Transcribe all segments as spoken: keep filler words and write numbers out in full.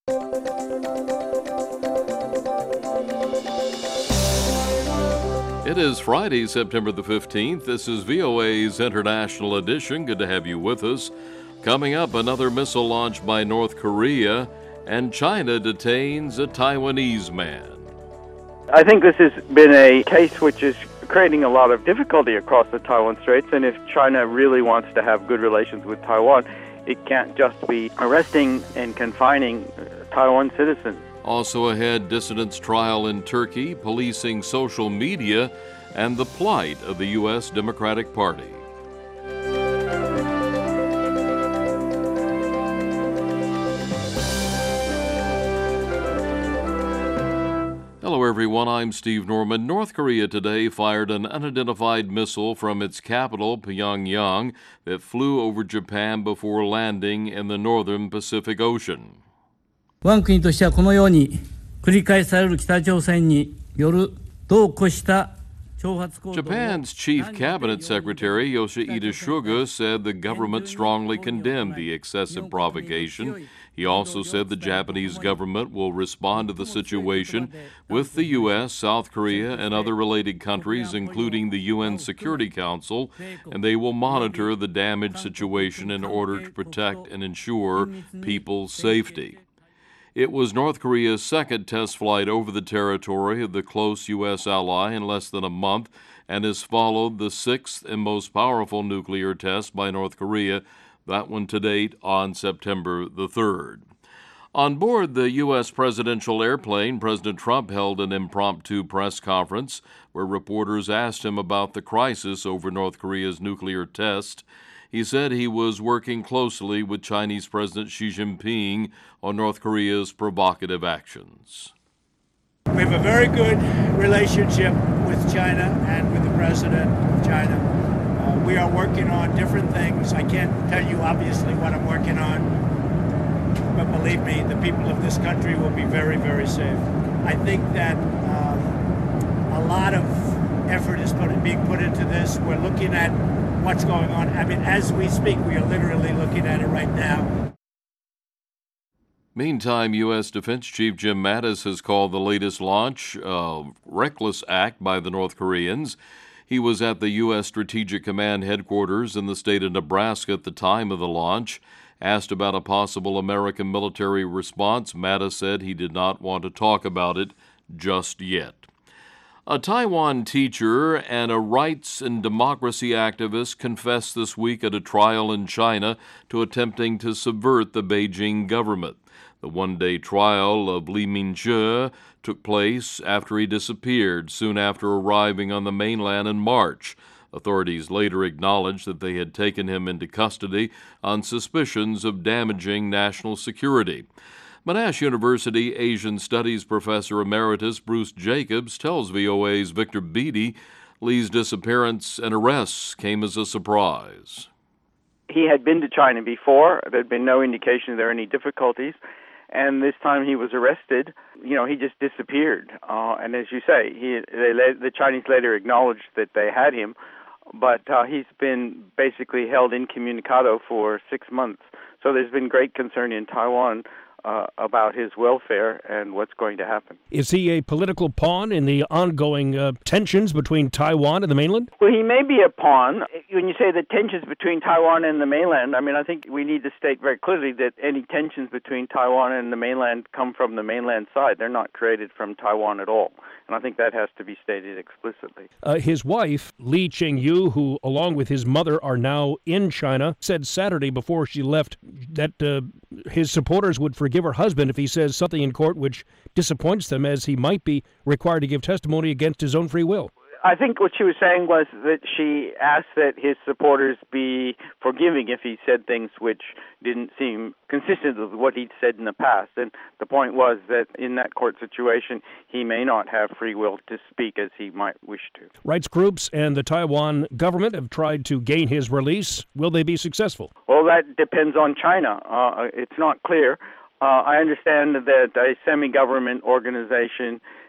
It is Friday, September the fifteenth. This is V O A's International Edition. Good to have you with us. Coming up, another missile launched by North Korea, and China detains a Taiwanese man. I think this has been a case which is creating a lot of difficulty across the Taiwan Straits, and if China really wants to have good relations with Taiwan, it can't just be arresting and confining Taiwan citizens. Also ahead, dissidents' trial in Turkey, policing social media, and the plight of the U S Democratic Party. Hello, everyone. I'm Steve Norman. North Korea today fired an unidentified missile from its capital, Pyongyang, that flew over Japan before landing in the northern Pacific Ocean. 我が国としてはこのように繰り返される北朝鮮による度を越した挑発行動を Japan's chief cabinet secretary Yoshihide Suga said the government strongly condemned the excessive provocation. He also said the Japanese government will respond to the situation with the U S, South Korea, and other related countries, including the U N Security Council, and they will monitor the damage situation in order to protect and ensure people's safety. It was North Korea's second test flight over the territory of the close U S ally in less than a month and has followed the sixth and most powerful nuclear test by North Korea, that one to date on September the third. On board the U S presidential airplane, President Trump held an impromptu press conference where reporters asked him about the crisis over North Korea's nuclear test. He said he was working closely with Chinese President Xi Jinping on North Korea's provocative actions. We have a very good relationship with China and with the president of China. Uh, we are working on different things. I can't tell you obviously what I'm working on, but believe me, the people of this country will be very, very safe. I think that um, a lot of effort is put, being put into this. We're looking at what's going on. I mean, as we speak, we are literally looking at it right now. Meantime, U S. Defense Chief Jim Mattis has called the latest launch a reckless act by the North Koreans. He was at the U S. Strategic Command headquarters in the state of Nebraska at the time of the launch. Asked about a possible American military response, Mattis said he did not want to talk about it just yet. A Taiwan teacher and a rights and democracy activist confessed this week at a trial in China to attempting to subvert the Beijing government. The one-day trial of Li Mingzhe took place after he disappeared soon after arriving on the mainland in March. Authorities later acknowledged that they had taken him into custody on suspicions of damaging national security. Monash University Asian Studies Professor Emeritus Bruce Jacobs tells V O A's Victor Beattie Lee's disappearance and arrests came as a surprise. He had been to China before. There had been no indication there were any difficulties. And this time he was arrested. You know, he just disappeared. Uh, and as you say, he, they, the Chinese later acknowledged that they had him. But uh, he's been basically held incommunicado for six months. So there's been great concern in Taiwan Uh, about his welfare and what's going to happen. Is he a political pawn in the ongoing uh, tensions between Taiwan and the mainland? Well, he may be a pawn. When you say the tensions between Taiwan and the mainland, I mean, I think we need to state very clearly that any tensions between Taiwan and the mainland come from the mainland side. They're not created from Taiwan at all. And I think that has to be stated explicitly. Uh, his wife, Li Chengyu, who along with his mother are now in China, said Saturday before she left that uh, his supporters would forgive her husband if he says something in court which disappoints them, as he might be required to give testimony against his own free will. I think what she was saying was that she asked that his supporters be forgiving if he said things which didn't seem consistent with what he'd said in the past. And the point was that in that court situation, he may not have free will to speak as he might wish to. Rights groups and the Taiwan government have tried to gain his release. Will they be successful? Well, that depends on China. Uh, it's not clear. Uh, I understand that a semi-government organization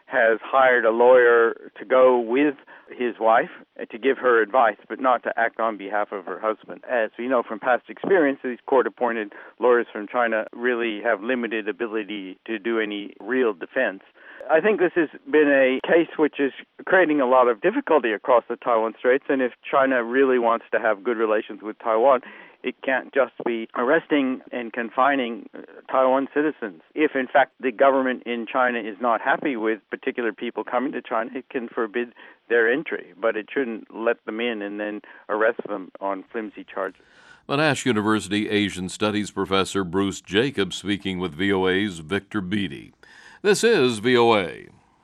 has hired a lawyer to go with his wife to give her advice, but not to act on behalf of her husband. As we know from past experience, these court-appointed lawyers from China really have limited ability to do any real defense. I think this has been a case which is creating a lot of difficulty across the Taiwan Straits, and if China really wants to have good relations with Taiwan, it can't just be arresting and confining Taiwan citizens. If, in fact, the government in China is not happy with particular people coming to China, it can forbid their entry, but it shouldn't let them in and then arrest them on flimsy charges. Monash University Asian Studies professor Bruce Jacobs speaking with V O A's Victor Beattie. This is V O A.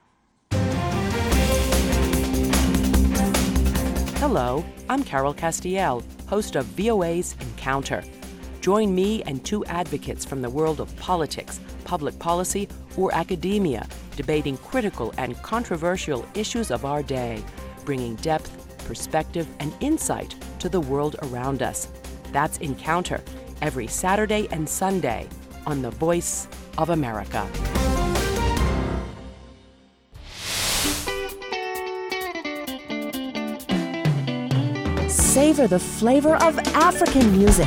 Hello, I'm Carol Castiel, host of V O A's Encounter. Join me and two advocates from the world of politics, public policy, or academia, debating critical and controversial issues of our day, bringing depth, perspective, and insight to the world around us. That's Encounter, every Saturday and Sunday on The Voice of America. Savor the flavor of African music.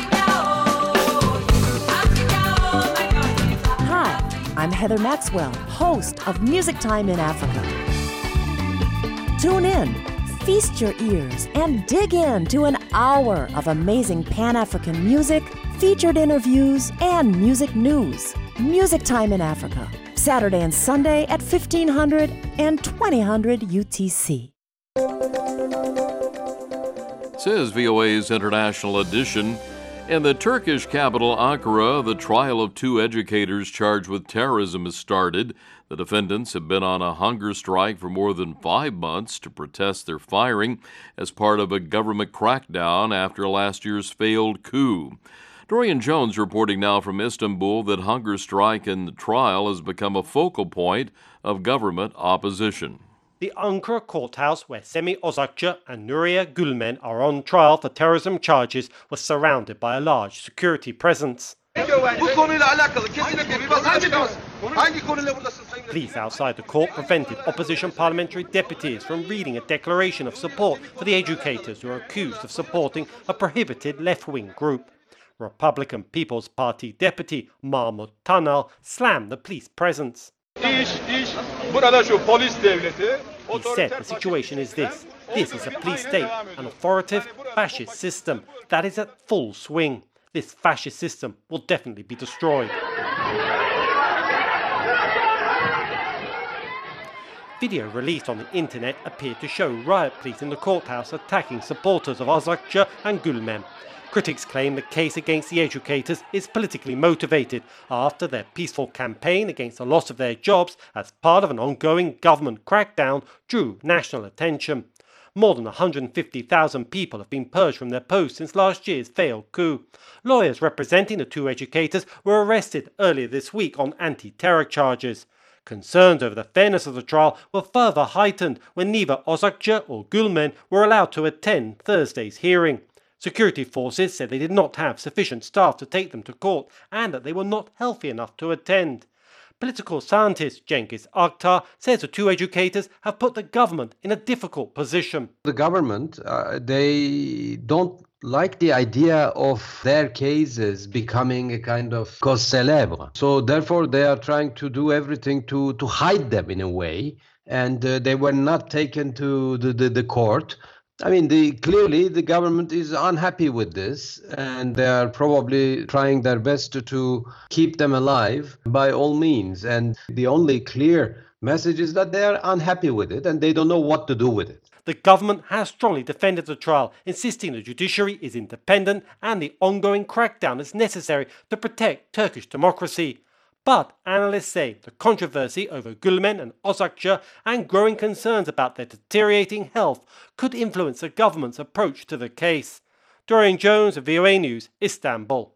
Hi, I'm Heather Maxwell, host of Music Time in Africa. Tune in, feast your ears, and dig into an hour of amazing Pan-African music, featured interviews, and music news. Music Time in Africa, Saturday and Sunday at fifteen hundred and twenty hundred U T C. This is V O A's International Edition. In the Turkish capital Ankara, the trial of two educators charged with terrorism has started. The defendants have been on a hunger strike for more than five months to protest their firing as part of a government crackdown after last year's failed coup. Dorian Jones reporting now from Istanbul that hunger strike and the trial has become a focal point of government opposition. The Ankara courthouse where Semi Ozakçı and Nuria Gülmen are on trial for terrorism charges was surrounded by a large security presence. Police outside the court prevented opposition parliamentary deputies from reading a declaration of support for the educators who are accused of supporting a prohibited left-wing group. Republican People's Party deputy Mahmut Tanal slammed the police presence. He said the situation is this. This is a police state, an authoritative fascist system that is at full swing. This fascist system will definitely be destroyed. Video released on the internet appeared to show riot police in the courthouse attacking supporters of Ozakçı and Gülmen. Critics claim the case against the educators is politically motivated after their peaceful campaign against the loss of their jobs as part of an ongoing government crackdown drew national attention. More than one hundred fifty thousand people have been purged from their posts since last year's failed coup. Lawyers representing the two educators were arrested earlier this week on anti-terror charges. Concerns over the fairness of the trial were further heightened when neither Ozakçı or Gülmen were allowed to attend Thursday's hearing. Security forces said they did not have sufficient staff to take them to court and that they were not healthy enough to attend. Political scientist Cengiz Aktar says the two educators have put the government in a difficult position. The government, uh, they don't like the idea of their cases becoming a kind of cause célèbre. So therefore they are trying to do everything to, to hide them in a way. And uh, they were not taken to the, the, the court. I mean, the, clearly the government is unhappy with this, and they are probably trying their best to, to keep them alive by all means. And the only clear message is that they are unhappy with it and they don't know what to do with it. The government has strongly defended the trial, insisting the judiciary is independent and the ongoing crackdown is necessary to protect Turkish democracy. But analysts say the controversy over Gülmen and Ozakçı and growing concerns about their deteriorating health could influence the government's approach to the case. Dorian Jones of V O A News, Istanbul.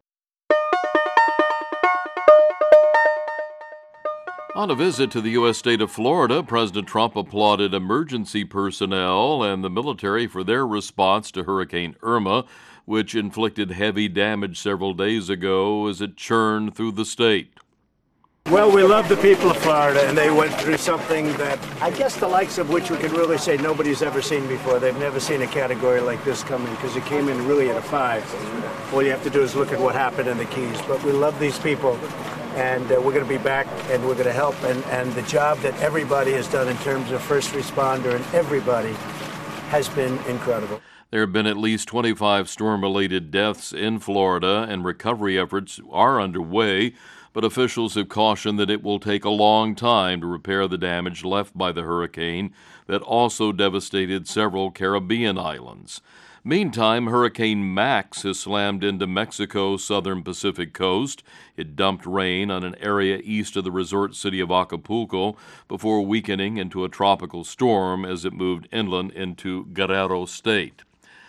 On a visit to the U S state of Florida, President Trump applauded emergency personnel and the military for their response to Hurricane Irma, which inflicted heavy damage several days ago as it churned through the state. Well, we love the people of Florida, and they went through something that I guess the likes of which we could really say nobody's ever seen before. They've never seen a category like this come in because it came in really at a five. All you have to do is look at what happened in the Keys. But we love these people, and uh, we're going to be back, and we're going to help. And, and the job that everybody has done in terms of first responder and everybody has been incredible. There have been at least twenty-five storm-related deaths in Florida, and recovery efforts are underway, but officials have cautioned that it will take a long time to repair the damage left by the hurricane that also devastated several Caribbean islands. Meantime, Hurricane Max has slammed into Mexico's southern Pacific coast. It dumped rain on an area east of the resort city of Acapulco before weakening into a tropical storm as it moved inland into Guerrero State.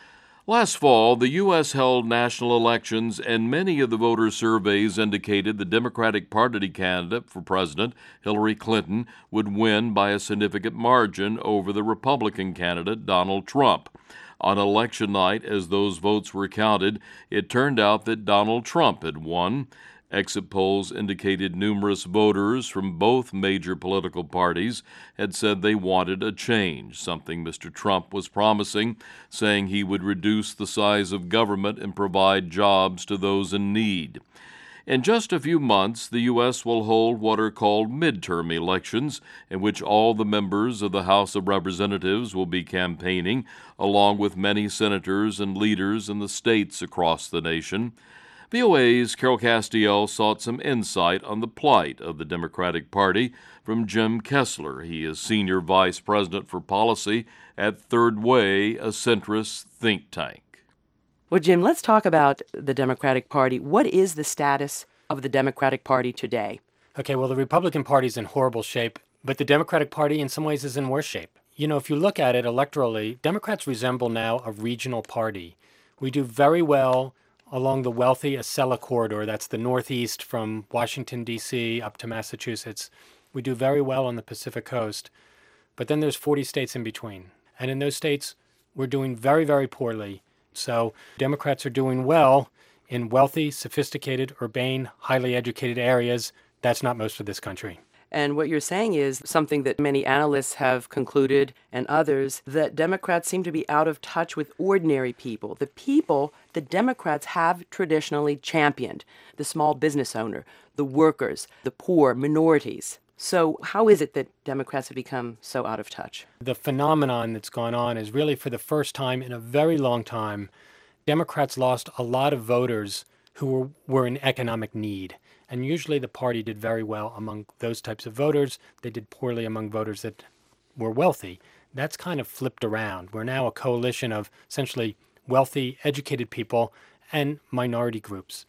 Last fall, the U S held national elections, and many of the voter surveys indicated the Democratic Party candidate for president, Hillary Clinton, would win by a significant margin over the Republican candidate, Donald Trump. On election night, as those votes were counted, it turned out that Donald Trump had won. Exit polls indicated numerous voters from both major political parties had said they wanted a change, something Mister Trump was promising, saying he would reduce the size of government and provide jobs to those in need. In just a few months, the U S will hold what are called midterm elections, in which all the members of the House of Representatives will be campaigning, along with many senators and leaders in the states across the nation. V O A's Carol Castiel sought some insight on the plight of the Democratic Party from Jim Kessler. He is Senior Vice President for Policy at Third Way, a centrist think tank. Well, Jim, let's talk about the Democratic Party. What is the status of the Democratic Party today? Okay, well, the Republican Party's in horrible shape, but the Democratic Party in some ways is in worse shape. You know, if you look at it electorally, Democrats resemble now a regional party. We do very well along the wealthy Acela corridor, that's the northeast from Washington, D C up to Massachusetts. We do very well on the Pacific coast, but then there's forty states in between. And in those states, we're doing very, very poorly. So Democrats are doing well in wealthy, sophisticated, urbane, highly educated areas. That's not most of this country. And what you're saying is something that many analysts have concluded, and others, that Democrats seem to be out of touch with ordinary people, the people the Democrats have traditionally championed, the small business owner, the workers, the poor, minorities. So how is it that Democrats have become so out of touch? The phenomenon that's gone on is really for the first time in a very long time, Democrats lost a lot of voters who were, were in economic need. And usually the party did very well among those types of voters. They did poorly among voters that were wealthy. That's kind of flipped around. We're now a coalition of essentially wealthy, educated people and minority groups.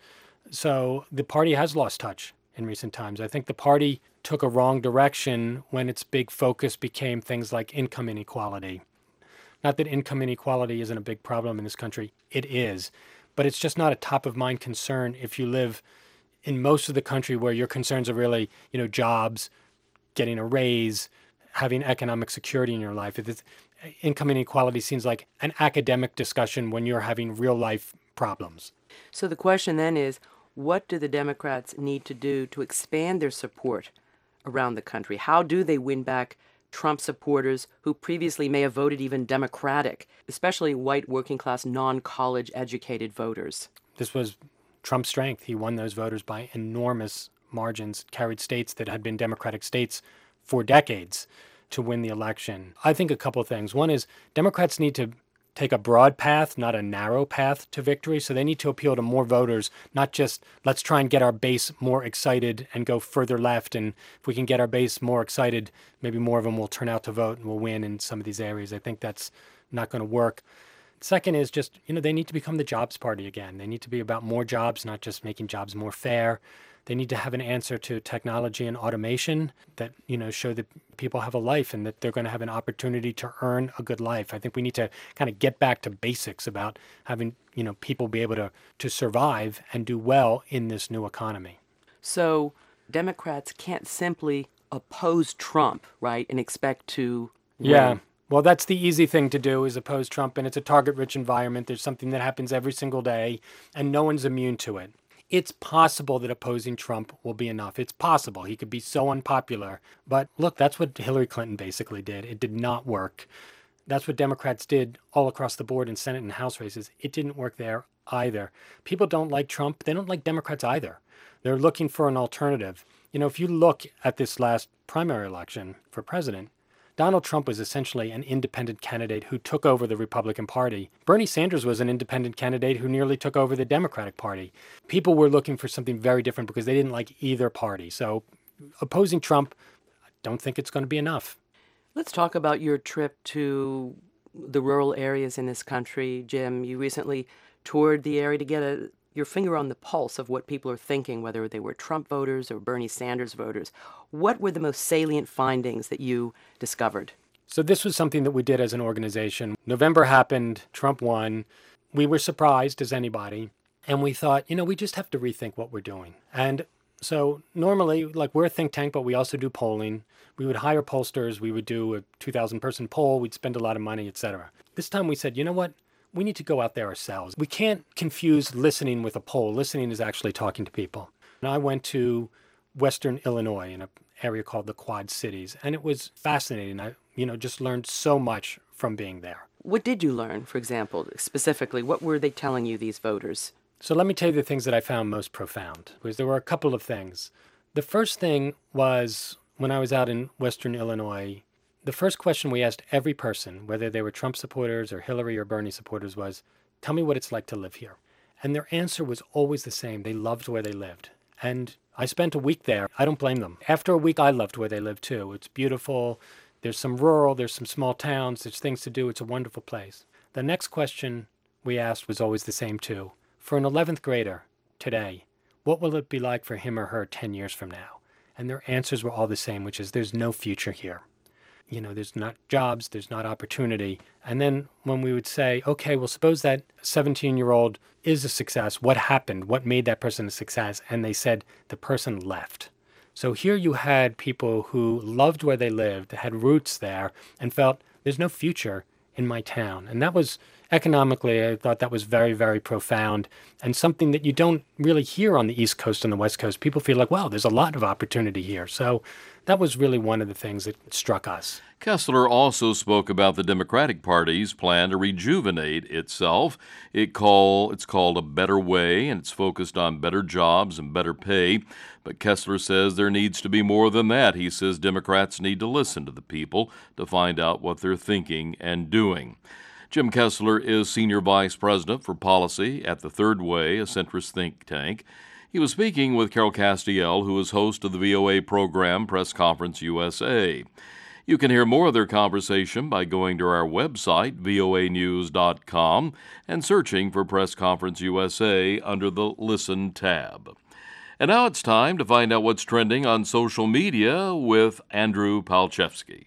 So the party has lost touch in recent times. I think the party took a wrong direction when its big focus became things like income inequality. Not that income inequality isn't a big problem in this country. It is. But it's just not a top-of-mind concern if you live in most of the country where your concerns are really, you know, jobs, getting a raise, having economic security in your life. It's, income inequality seems like an academic discussion when you're having real-life problems. So the question then is, what do the Democrats need to do to expand their support around the country? How do they win back Trump supporters who previously may have voted even Democratic, especially white working-class, non-college educated voters? This was Trump's strength. He won those voters by enormous margins, carried states that had been Democratic states for decades to win the election. I think a couple of things. One is Democrats need to take a broad path, not a narrow path to victory. So they need to appeal to more voters, not just let's try and get our base more excited and go further left. And if we can get our base more excited, maybe more of them will turn out to vote and will win in some of these areas. I think that's not going to work. Second is just, you know, they need to become the jobs party again. They need to be about more jobs, not just making jobs more fair. They need to have an answer to technology and automation that, you know, show that people have a life and that they're going to have an opportunity to earn a good life. I think we need to kind of get back to basics about having, you know, people be able to, to survive and do well in this new economy. So Democrats can't simply oppose Trump, right, and expect to win. Yeah. Well, that's the easy thing to do is oppose Trump, and it's a target-rich environment. There's something that happens every single day, and no one's immune to it. it's possible that opposing Trump will be enough. It's possible. He could be so unpopular. But look, that's what Hillary Clinton basically did. It did not work. That's what Democrats did all across the board in Senate and House races. It didn't work there either. People don't like Trump. They don't like Democrats either. They're looking for an alternative. You know, if you look at this last primary election for president, Donald Trump was essentially an independent candidate who took over the Republican Party. Bernie Sanders was an independent candidate who nearly took over the Democratic Party. People were looking for something very different because they didn't like either party. So opposing Trump, I don't think it's going to be enough. Let's talk about your trip to the rural areas in this country. Jim, you recently toured the area to get a, your finger on the pulse of what people are thinking, whether they were Trump voters or Bernie Sanders voters. What were the most salient findings that you discovered? So this was something that we did as an organization. November happened, Trump won. We were surprised as anybody. And we thought, you know, we just have to rethink what we're doing. And so normally, like, we're a think tank, but we also do polling. We would hire pollsters. We would do a two thousand person poll. We'd spend a lot of money, et cetera. This time we said, you know what? We need to go out there ourselves. We can't confuse listening with a poll. Listening is actually talking to people. And I went to Western Illinois in an area called the Quad Cities, and it was fascinating. I, you know, just learned so much from being there. What did you learn, for example, specifically? What were they telling you, these voters? So let me tell you the things that I found most profound, because there were a couple of things. The first thing was when I was out in Western Illinois, the first question we asked every person, whether they were Trump supporters or Hillary or Bernie supporters, was, tell me what it's like to live here. And their answer was always the same. They loved where they lived. And I spent a week there. I don't blame them. After a week, I loved where they lived too. It's beautiful. There's some rural, there's some small towns, there's things to do. It's a wonderful place. The next question we asked was always the same too. For an eleventh grader today, what will it be like for him or her ten years from now? And their answers were all the same, which is there's no future here. You know, there's not jobs, there's not opportunity. And then when we would say, okay, well, suppose that seventeen-year-old is a success. What happened? What made that person a success? And they said the person left. So here you had people who loved where they lived, had roots there, and felt there's no future in my town. And that was, economically, I thought that was very, very profound and something that you don't really hear on the East Coast and the West Coast. People feel like, wow, there's a lot of opportunity here. So that was really one of the things that struck us. Kessler also spoke about the Democratic Party's plan to rejuvenate itself. It call, it's called A Better Way, and it's focused on better jobs and better pay. But Kessler says there needs to be more than that. He says Democrats need to listen to the people to find out what they're thinking and doing. Jim Kessler is Senior Vice President for Policy at the Third Way, a centrist think tank. He was speaking with Carol Castiel, who is host of the V O A program Press Conference U S A. You can hear more of their conversation by going to our website, V O A news dot com, and searching for Press Conference U S A under the Listen tab. And now it's time to find out what's trending on social media with Andrew Palchevsky.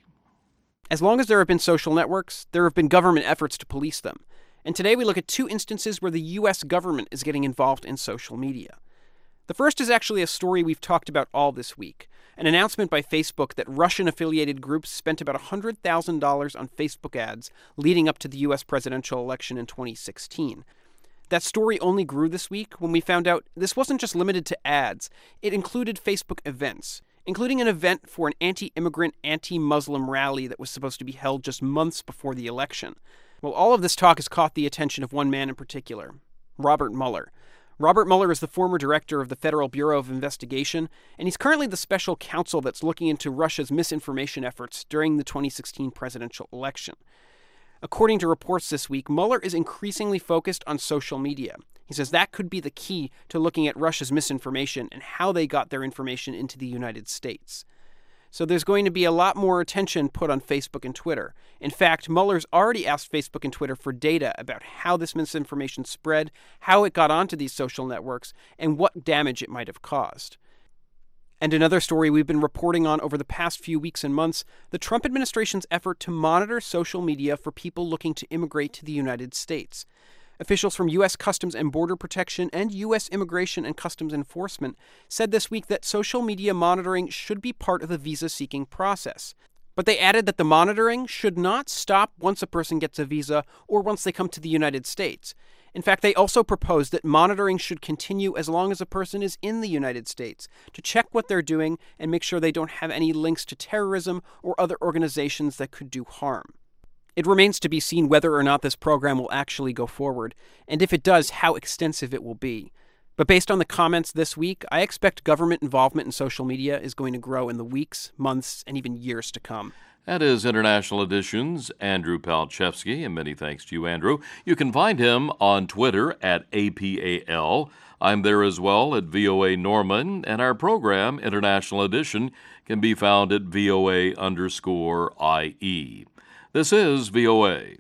As long as there have been social networks, there have been government efforts to police them. And today we look at two instances where the U S government is getting involved in social media. The first is actually a story we've talked about all this week, an announcement by Facebook that Russian-affiliated groups spent about one hundred thousand dollars on Facebook ads leading up to the U S presidential election in twenty sixteen. That story only grew this week when we found out this wasn't just limited to ads. It included Facebook events, including an event for an anti-immigrant, anti-Muslim rally that was supposed to be held just months before the election. Well, all of this talk has caught the attention of one man in particular, Robert Mueller. Robert Mueller is the former director of the Federal Bureau of Investigation, and he's currently the special counsel that's looking into Russia's misinformation efforts during the twenty sixteen presidential election. According to reports this week, Mueller is increasingly focused on social media. He says that could be the key to looking at Russia's misinformation and how they got their information into the United States. So there's going to be a lot more attention put on Facebook and Twitter. In fact, Mueller's already asked Facebook and Twitter for data about how this misinformation spread, how it got onto these social networks, and what damage it might have caused. And another story we've been reporting on over the past few weeks and months, the Trump administration's effort to monitor social media for people looking to immigrate to the United States. Officials from U S Customs and Border Protection and U S Immigration and Customs Enforcement said this week that social media monitoring should be part of the visa-seeking process. But they added that the monitoring should not stop once a person gets a visa or once they come to the United States. In fact, they also proposed that monitoring should continue as long as a person is in the United States to check what they're doing and make sure they don't have any links to terrorism or other organizations that could do harm. It remains to be seen whether or not this program will actually go forward, and if it does, how extensive it will be. But based on the comments this week, I expect government involvement in social media is going to grow in the weeks, months, and even years to come. That is International Edition's Andrew Palczewski, and many thanks to you, Andrew. You can find him on Twitter at A P A L. I'm there as well at V O A Norman, and our program, International Edition, can be found at V O A underscore I E. This is V O A.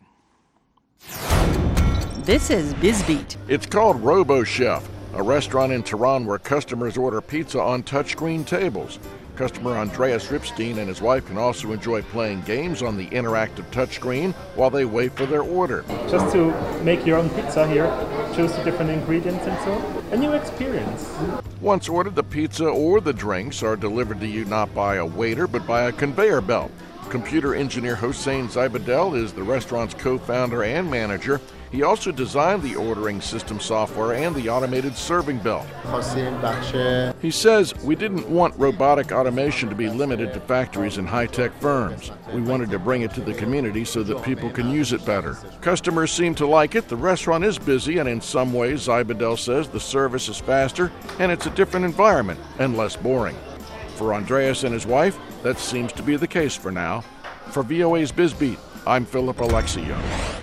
This is BizBeat. It's called RoboChef, a restaurant in Tehran where customers order pizza on touchscreen tables. Customer Andreas Ripstein and his wife can also enjoy playing games on the interactive touchscreen while they wait for their order. Just to make your own pizza here, choose the different ingredients and so, a new experience. Once ordered, the pizza or the drinks are delivered to you not by a waiter but by a conveyor belt. Computer engineer Hossein Zaibadel is the restaurant's co-founder and manager. He also designed the ordering system software and the automated serving belt. He says, "We didn't want robotic automation to be limited to factories and high-tech firms. We wanted to bring it to the community so that people can use it better. Customers seem to like it. The restaurant is busy, and in some ways, Zaibadel says, the service is faster, and it's a different environment and less boring." For Andreas and his wife, that seems to be the case for now. For V O A's BizBeat, I'm Philip Alexio.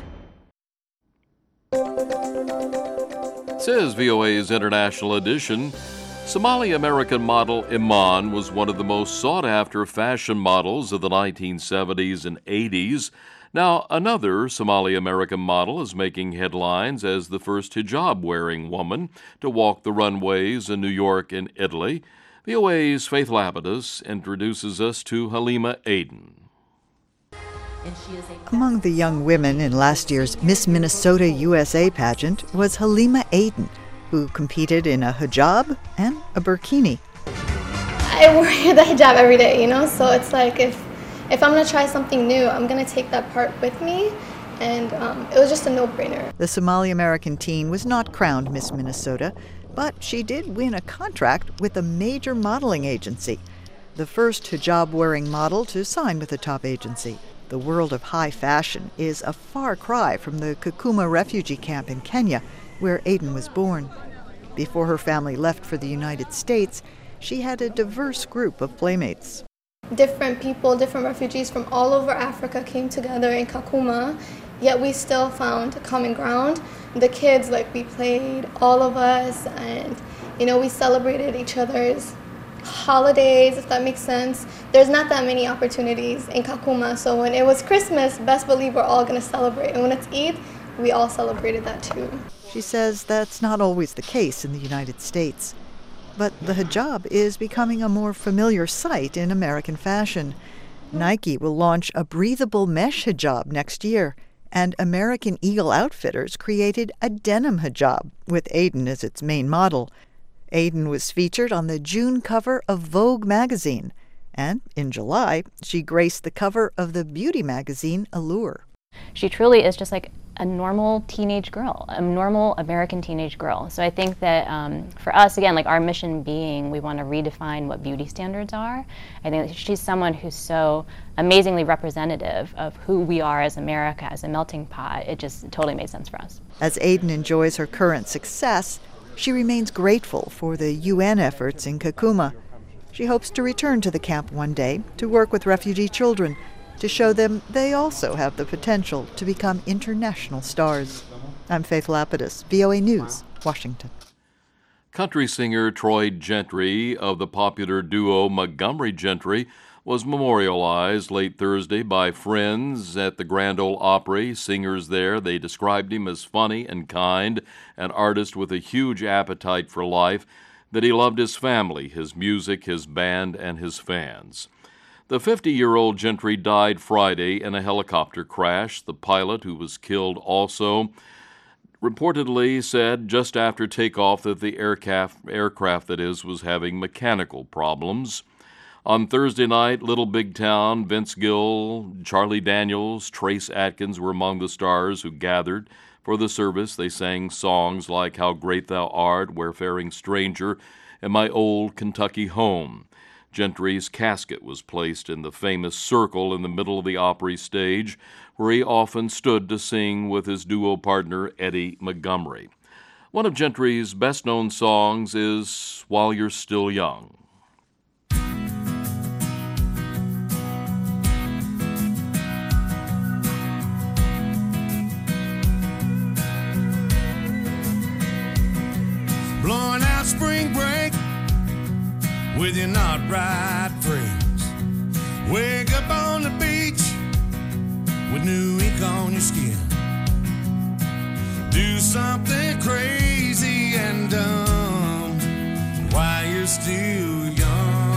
This is V O A's International Edition. Somali-American model Iman was one of the most sought-after fashion models of the nineteen seventies and eighties. Now, another Somali-American model is making headlines as the first hijab-wearing woman to walk the runways in New York and Italy. V O A's Faith Lapidus introduces us to Halima Aden. Among the young women in last year's Miss Minnesota U S A pageant was Halima Aden, who competed in a hijab and a burkini. I wear the hijab every day, you know, so it's like if if I'm going to try something new, I'm going to take that part with me, and um, it was just a no-brainer. The Somali-American teen was not crowned Miss Minnesota, but she did win a contract with a major modeling agency, the first hijab-wearing model to sign with a top agency. The world of high fashion is a far cry from the Kakuma refugee camp in Kenya, where Aden was born. Before her family left for the United States, she had a diverse group of playmates. Different people, different refugees from all over Africa came together in Kakuma, yet we still found common ground. The kids, like, we played, all of us, and, you know, we celebrated each other's holidays, if that makes sense. There's not that many opportunities in Kakuma, so when it was Christmas, best believe we're all going to celebrate. And when it's Eid, we all celebrated that too. She says that's not always the case in the United States. But the hijab is becoming a more familiar sight in American fashion. Nike will launch a breathable mesh hijab next year, and American Eagle Outfitters created a denim hijab, with Aden as its main model. Aden was featured on the June cover of Vogue magazine, and in July, she graced the cover of the beauty magazine Allure. She truly is just like a normal teenage girl, a normal American teenage girl. So I think that um, for us, again, like our mission being, we want to redefine what beauty standards are. I think that she's someone who's so amazingly representative of who we are as America, as a melting pot. It just totally made sense for us. As Aden enjoys her current success, she remains grateful for the U N efforts in Kakuma. She hopes to return to the camp one day to work with refugee children, to show them they also have the potential to become international stars. I'm Faith Lapidus, V O A News, Washington. Country singer Troy Gentry of the popular duo Montgomery Gentry was memorialized late Thursday by friends at the Grand Ole Opry. Singers there, they described him as funny and kind, an artist with a huge appetite for life, that he loved his family, his music, his band, and his fans. The fifty-year-old Gentry died Friday in a helicopter crash. The pilot, who was killed also, reportedly said just after takeoff that the aircraft, aircraft that is, was having mechanical problems. On Thursday night, Little Big Town, Vince Gill, Charlie Daniels, Trace Atkins were among the stars who gathered. For the service, they sang songs like How Great Thou Art, Wayfaring Stranger, and My Old Kentucky Home. Gentry's casket was placed in the famous circle in the middle of the Opry stage, where he often stood to sing with his duo partner Eddie Montgomery. One of Gentry's best-known songs is While You're Still Young. Blowing out spring break with your not right friends. Wake up on the beach with new ink on your skin. Do something crazy and dumb while you're still young.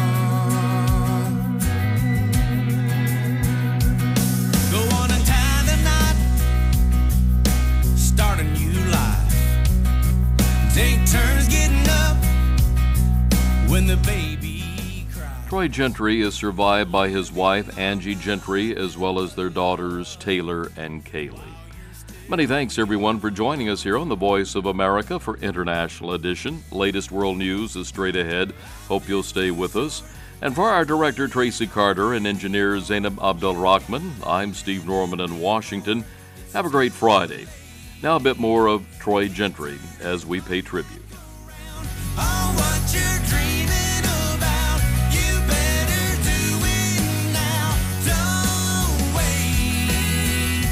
Go on and tie the knot, start a new life. Take turns getting up when the baby cries. Troy Gentry is survived by his wife, Angie Gentry, as well as their daughters, Taylor and Kaylee. Many thanks, everyone, for joining us here on the Voice of America for International Edition. Latest world news is straight ahead. Hope you'll stay with us. And for our director, Tracy Carter, and engineer Zainab Abdel-Rahman, I'm Steve Norman in Washington. Have a great Friday. Now a bit more of Troy Gentry as we pay tribute. Oh, what you're dreaming about, you better do it now. Don't wait.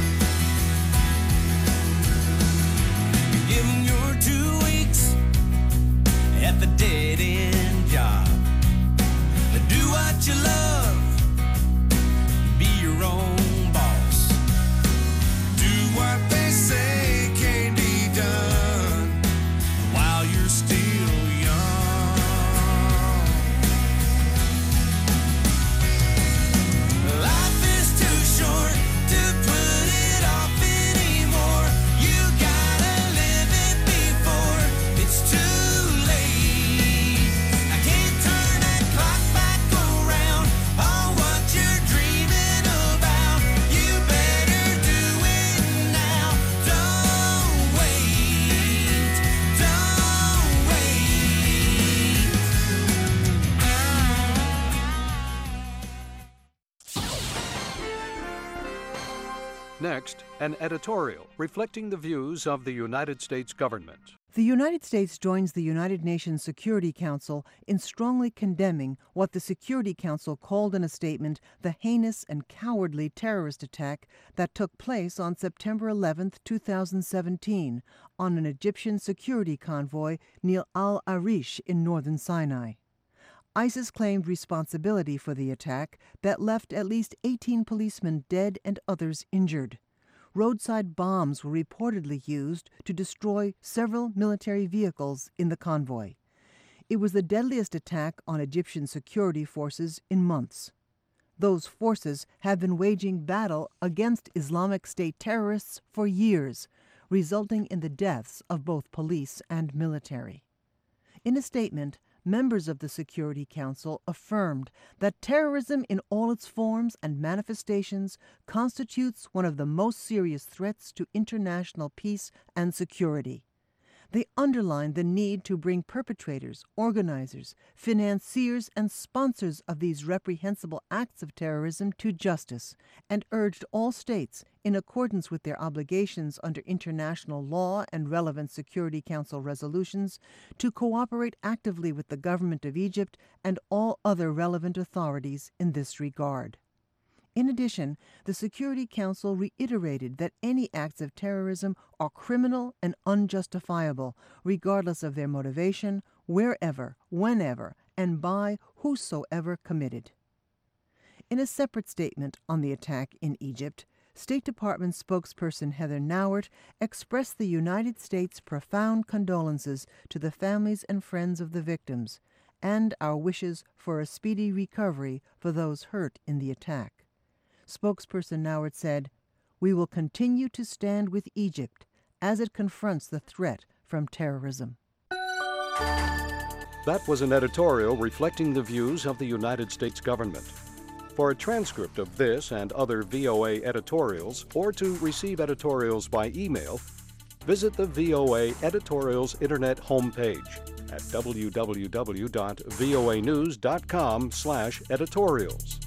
Give 'em your two weeks at the dead-end job. Do what you love, be your own boss. Do what they say can't be done while you're still young. Life is too short to put it off anymore. You gotta live it before it's too late. I can't turn that clock back around. Oh, what you're dreaming about, you better do it now. Don't wait, don't wait. Next, an editorial reflecting the views of the United States government. The United States joins the United Nations Security Council in strongly condemning what the Security Council called in a statement the heinous and cowardly terrorist attack that took place on September eleventh, two thousand seventeen, on an Egyptian security convoy near Al-Arish in northern Sinai. ISIS claimed responsibility for the attack that left at least eighteen policemen dead and others injured. Roadside bombs were reportedly used to destroy several military vehicles in the convoy. It was the deadliest attack on Egyptian security forces in months. Those forces have been waging battle against Islamic State terrorists for years, resulting in the deaths of both police and military. In a statement, members of the Security Council affirmed that terrorism in all its forms and manifestations constitutes one of the most serious threats to international peace and security. They underlined the need to bring perpetrators, organizers, financiers, and sponsors of these reprehensible acts of terrorism to justice, and urged all states, in accordance with their obligations under international law and relevant Security Council resolutions, to cooperate actively with the government of Egypt and all other relevant authorities in this regard. In addition, the Security Council reiterated that any acts of terrorism are criminal and unjustifiable, regardless of their motivation, wherever, whenever, and by whosoever committed. In a separate statement on the attack in Egypt, State Department spokesperson Heather Nauert expressed the United States' profound condolences to the families and friends of the victims, and our wishes for a speedy recovery for those hurt in the attack. Spokesperson Nauert said, "We will continue to stand with Egypt as it confronts the threat from terrorism." That was an editorial reflecting the views of the United States government. For a transcript of this and other V O A editorials, or to receive editorials by email, visit the V O A Editorials Internet homepage at w w w dot voa news dot com slash editorials.